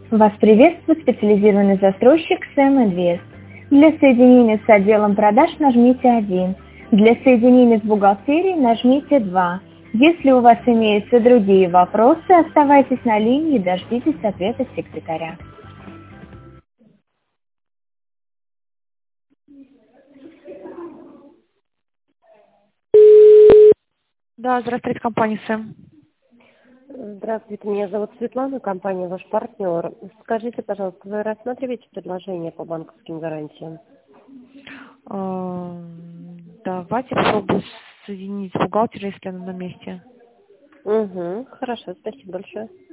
Вас приветствует специализированный застройщик Сэм Инвест. Для соединения с отделом продаж нажмите 1. Для соединения с бухгалтерией нажмите 2. Если у вас имеются другие вопросы, оставайтесь на линии и дождитесь ответа секретаря. Да, здравствуйте, компания Сэм. Здравствуйте, меня зовут Светлана, компания «Ваш партнер». Скажите, пожалуйста, вы рассматриваете предложения по банковским гарантиям? Давайте попробую соединить бухгалтера, если она на месте. Угу, хорошо, спасибо большое.